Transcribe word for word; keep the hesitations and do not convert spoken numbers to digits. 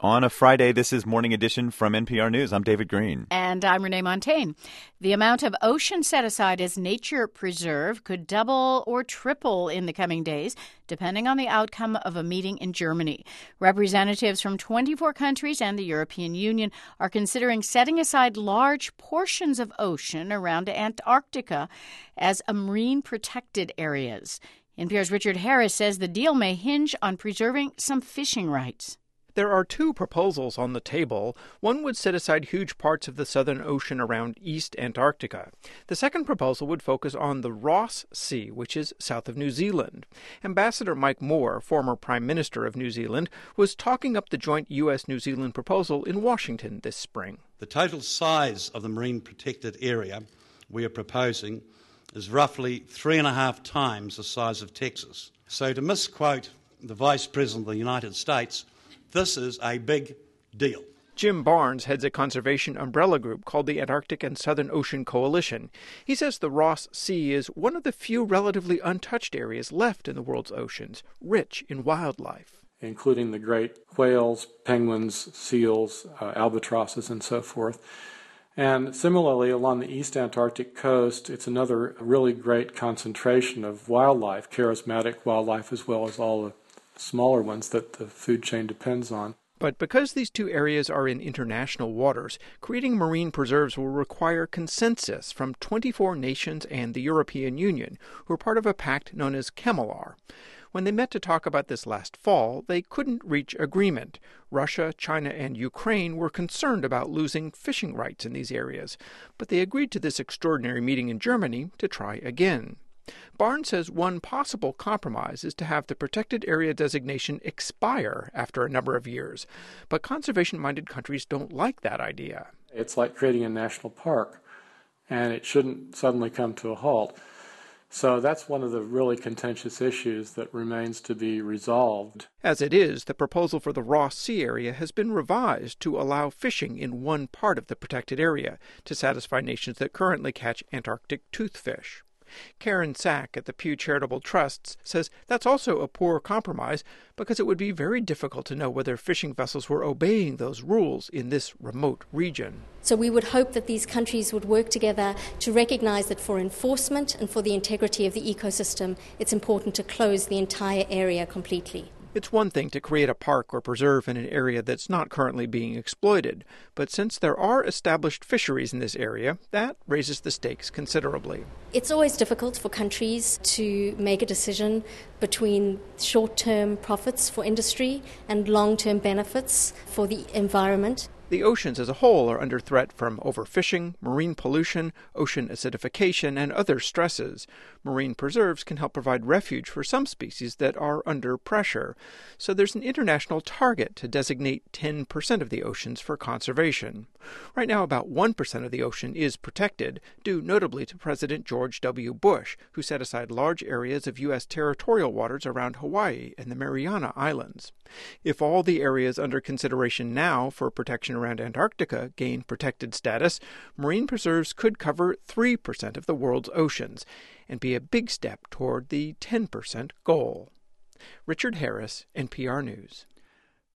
On a Friday, this is Morning Edition from N P R News. I'm David Green. And I'm Renee Montaigne. The amount of ocean set aside as nature preserve could double or triple in the coming days, depending on the outcome of a meeting in Germany. Representatives from twenty-four countries and the European Union are considering setting aside large portions of ocean around Antarctica as a marine protected areas. N P R's Richard Harris says the deal may hinge on preserving some fishing rights. There are two proposals on the table. One would set aside huge parts of the Southern Ocean around East Antarctica. The second proposal would focus on the Ross Sea, which is south of New Zealand. Ambassador Mike Moore, former Prime Minister of New Zealand, was talking up the joint U S New Zealand proposal in Washington this spring. The total size of the marine protected area we are proposing is roughly three and a half times the size of Texas. So to misquote the Vice President of the United States, this is a big deal. Jim Barnes heads a conservation umbrella group called the Antarctic and Southern Ocean Coalition. He says the Ross Sea is one of the few relatively untouched areas left in the world's oceans, rich in wildlife, including the great whales, penguins, seals, uh, albatrosses, and so forth. And similarly, along the East Antarctic coast, it's another really great concentration of wildlife, charismatic wildlife, as well as all the smaller ones that the food chain depends on. But because these two areas are in international waters, creating marine preserves will require consensus from twenty-four nations and the European Union, who are part of a pact known as CCAMLR. When they met to talk about this last fall, they couldn't reach agreement. Russia, China, and Ukraine were concerned about losing fishing rights in these areas, but they agreed to this extraordinary meeting in Germany to try again. Barnes says one possible compromise is to have the protected area designation expire after a number of years, but conservation-minded countries don't like that idea. It's like creating a national park, and it shouldn't suddenly come to a halt. So that's one of the really contentious issues that remains to be resolved. As it is, the proposal for the Ross Sea area has been revised to allow fishing in one part of the protected area to satisfy nations that currently catch Antarctic toothfish. Karen Sack at the Pew Charitable Trusts says that's also a poor compromise because it would be very difficult to know whether fishing vessels were obeying those rules in this remote region. So we would hope that these countries would work together to recognize that for enforcement and for the integrity of the ecosystem, it's important to close the entire area completely. It's one thing to create a park or preserve in an area that's not currently being exploited, but since there are established fisheries in this area, that raises the stakes considerably. It's always difficult for countries to make a decision between short-term profits for industry and long-term benefits for the environment. The oceans as a whole are under threat from overfishing, marine pollution, ocean acidification, and other stresses. Marine preserves can help provide refuge for some species that are under pressure. So there's an international target to designate ten percent of the oceans for conservation. Right now, about one percent of the ocean is protected, due notably to President George W. Bush, who set aside large areas of U S territorial waters around Hawaii and the Mariana Islands. If all the areas under consideration now for protection around Antarctica gain protected status, marine preserves could cover three percent of the world's oceans and be a big step toward the ten percent goal. Richard Harris, N P R News.